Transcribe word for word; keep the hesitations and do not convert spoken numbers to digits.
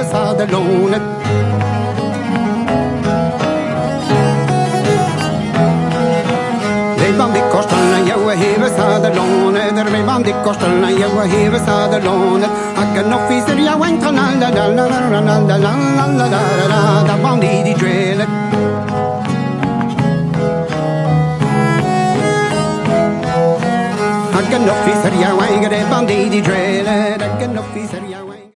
hebben ze de lonen. Wij van die kosten en jou hebben ze de lonen. Wij van die kosten en jou hebben ze de lonen. Ik kan officer jou en kan la la la la la la la la la. Dat van die die drillen. Ik kan officer jou en van die die drillen. Ik kan officer jou.